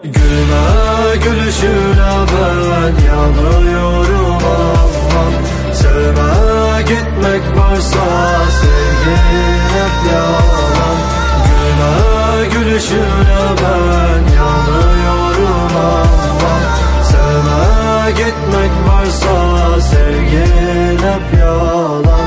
Gülme gülüşüne ben yanıyorum aman. Sevme gitmek varsa sevgin hep yalan. Gülme gülüşüne ben yanıyorum aman. Sevme gitmek varsa sevgin hep yalan.